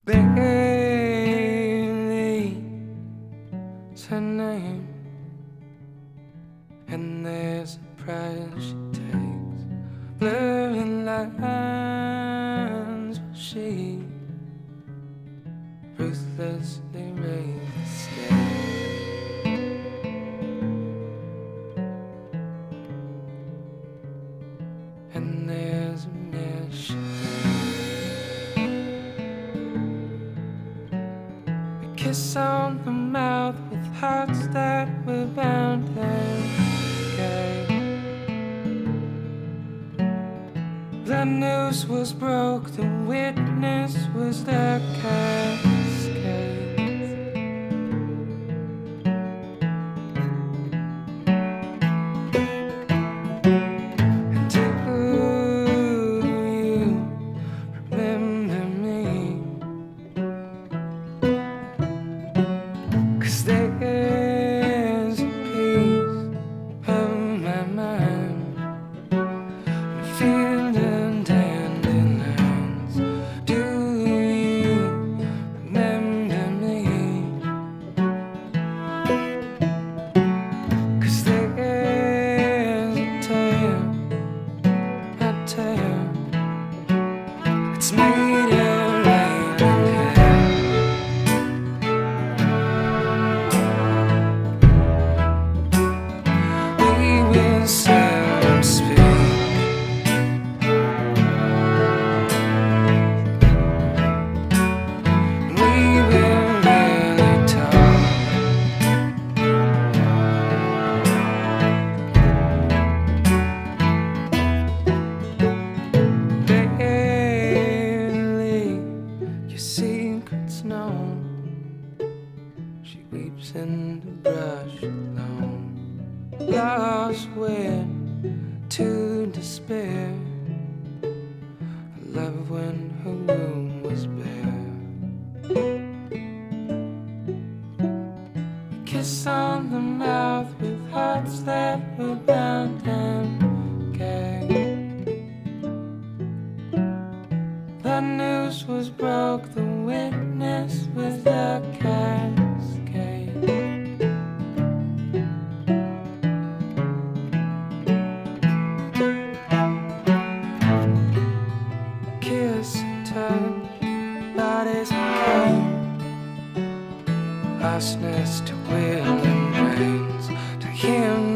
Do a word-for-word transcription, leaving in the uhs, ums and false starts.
Bailey, it's her name, and there's a price she takes. Blurring lines, will she ruthlessly raise the stakes? And there's a mesh. Kiss on the mouth with hearts that were bound and gay. The news was broke, the witness was the cascade. And do you remember me? There's a piece of my mind feeling dandelions. Do you remember me? 'Cause there's a tale, a tale, it's made of seldom speak. We will really talk. Barely your secret's known. She weeps in the brush alone, lost wit to despair. I love when her room was bare. We kiss on the mouth with hearts that were bound and gagged. The news was broke, the witness was the cascade. Kiss, touch, bodies home, vastness to will and brains, to him